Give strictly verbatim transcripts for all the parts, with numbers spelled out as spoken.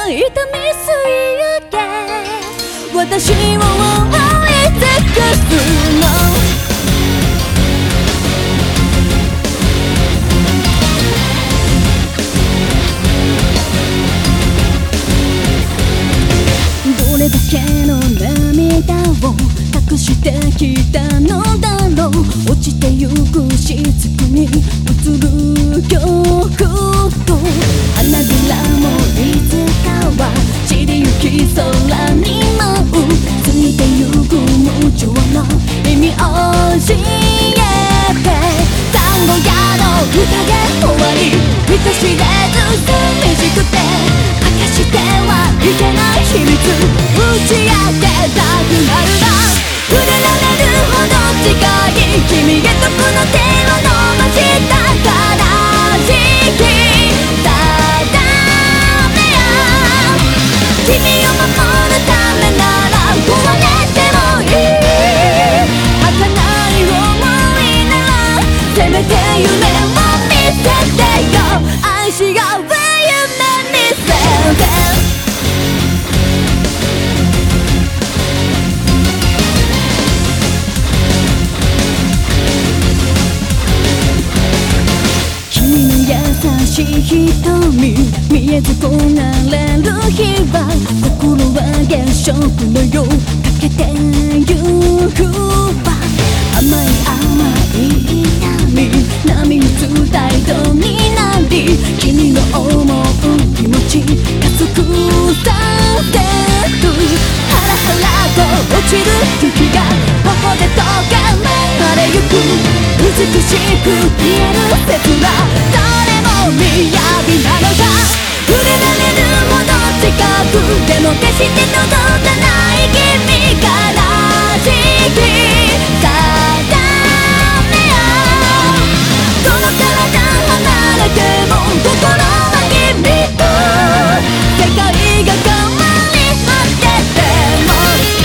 痛みすぎて私を思い尽くすの。どれだけの涙を隠してきたのだろう。落ちてゆく雫に映る曲と花びらもいつかは散りゆき空に舞う。過ぎてゆく無情な意味教えて。単語やの歌で終わり人知れず寂しくて明かしてはいけない秘密打ち明けたくなるな。触れられるほど近い君へとこの手を伸ばした悲しき定めや。君を守るためなら壊れてもいい。儚い想いならせめて夢を見せてよ。愛し合う夢見せて。優しい瞳見えずこなれる日は心は月食のよかけてゆくわ。甘い甘い痛み波打つ態度になり君の思う気持ち加速させる。ハラハラと落ちる雪が頬で溶け流れゆく美しく消える切な雅なのだ。触れられるほど近くでも決して届かない君からしき定めや。どの体離れても心は君と世界が変わり果てても。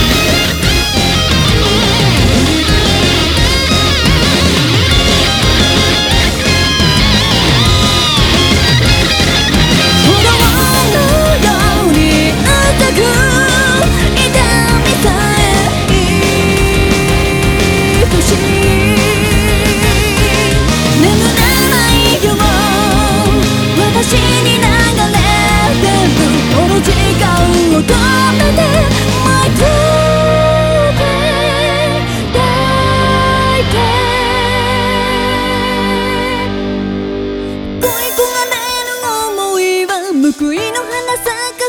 私に流れてるこの時間を止めて My today 抱いて恋焦がれる想いは報いの花咲か